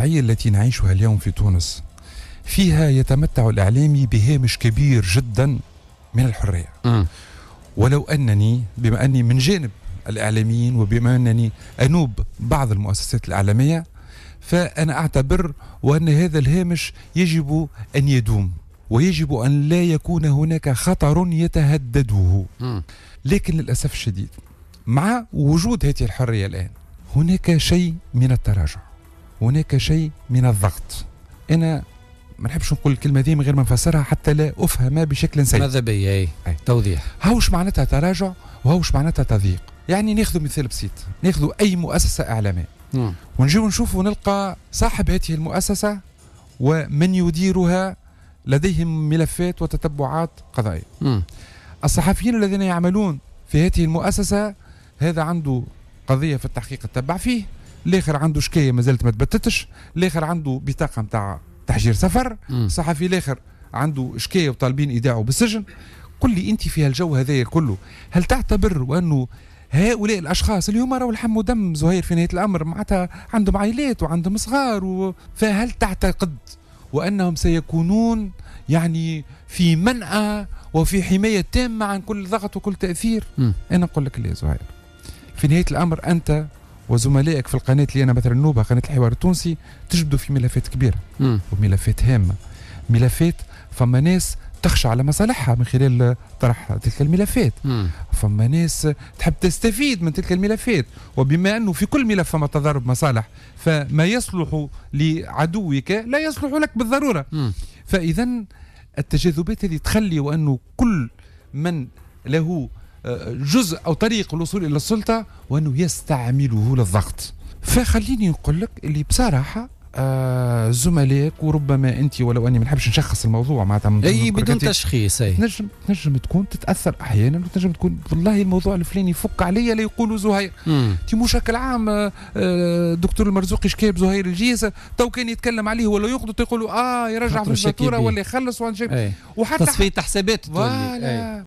الوضعية التي نعيشها اليوم في تونس فيها يتمتع الإعلامي بهامش كبير جدا من الحرية. ولو أنني بما أني من جانب الإعلاميين وبما أنني أنوب بعض المؤسسات الإعلامية، فأنا أعتبر وأن هذا الهامش يجب أن يدوم، ويجب أن لا يكون هناك خطر يتهدده. لكن للأسف الشديد مع وجود هذه الحرية الآن هناك شيء من التراجع، هناك شيء من الضغط. أنا ما نحبش نقول الكلمة دي من غير ما نفسرها حتى لا أفهمها بشكل سيء. ماذا بي توضيح؟ هاوش معناتها تراجع وهاوش معناتها تضييق. يعني ناخذ مثال بسيط، ناخذ أي مؤسسة إعلامية ونجيو نشوفوا نلقى صاحب هذه المؤسسة ومن يديرها لديهم ملفات وتتبعات قضائية. الصحفيين الذين يعملون في هذه المؤسسة هذا عنده قضية في التحقيق تتبع فيه، الآخر عنده شكاية ما زالت ما تبتتش، الآخر عنده بطاقة متاع تحجير سفر، الصحفي الآخر عنده شكاية وطالبين إيداعه بالسجن. قل لي أنت في هالجو هذا كله هل تعتبر وأنه هؤلاء الأشخاص اللي هم راهو لحموا دم زهير في نهاية الأمر معناتها عندهم عائلات وعندهم صغار فهل تعتقد وأنهم سيكونون يعني في منأى وفي حماية تامة عن كل ضغط وكل تأثير؟ أنا أقول لك اللي يا زهير، في نهاية الأمر أنت وزملائك في القناة اللي أنا مثلا نوبة قناة الحوار التونسي تجبدوا في ملفات كبيرة وملفات هامة، ملفات فما ناس تخشى على مصالحها من خلال طرح تلك الملفات، فما ناس تحب تستفيد من تلك الملفات، وبما أنه في كل ملف فما تضارب مصالح فما يصلح لعدوك لا يصلح لك بالضرورة. فإذا التجاذبات هذه تخلي وأنه كل من له جزء أو طريق الوصول إلى السلطة وأنه يستعمله للضغط. فخليني نقول لك اللي بصراحة زملائك وربما أنت ولو أني ما نحبش نشخص الموضوع معناتها أي بدون تشخيص نجم تكون تتأثر أحيانا وتنجم تكون والله الموضوع الفلاني يفك عليا لا يقولوا زهير تي بشكل عام دكتور المرزوقي شكاية بزهير الجيسة تو كان يتكلم عليه ولا يقضوا يقولوا يرجع في الفاتورة ولا يخلص وحتى تصفية حسابات.